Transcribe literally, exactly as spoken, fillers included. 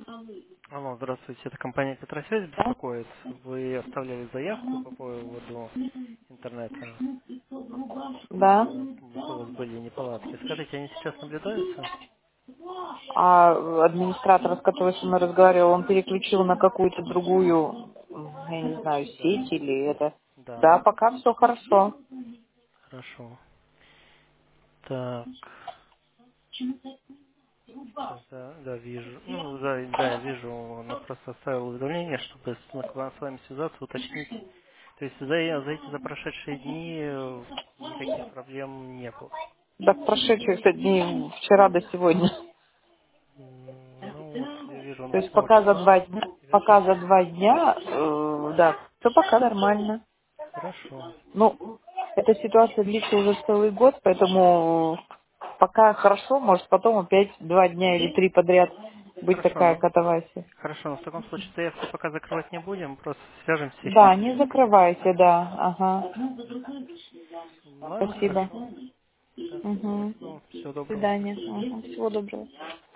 Алло, здравствуйте, это компания Петросвязь Да? беспокоит. Вы оставляли заявку по поводу интернета. Да. Э, У вас были неполадки. Скажите, они сейчас наблюдаются? А администратор, с которым со мной разговаривал, он переключил на какую-то другую, м, я не знаю, Да. сеть или это. Да, Да, пока все хорошо. хорошо. Так, сейчас, да, да, вижу. Ну, да, да, я вижу, она просто оставила уведомление, чтобы с, на- с вами связаться, уточнить. То есть за, за эти за прошедшие дни э, никаких проблем не было. Так прошедшие кстати, дни вчера до сегодня. М, Ну вот, я вижу, он То есть восьмого пока за числа два дня, пока за свяжемся. два дня, э, да, все пока нормально. Хорошо. Ну, эта ситуация длится уже целый год, поэтому пока хорошо, может потом опять два дня или три подряд быть Хорошо, такая ну, катавасия. хорошо, но в таком случае заявку пока закрывать не будем, просто свяжемся еще Да, через не несколько дней. закрывайте, да. Ага. Ладно, Спасибо. хорошо. Да, Угу. спасибо вам. Всего До доброго. До свидания. свидания. Ага. Всего доброго.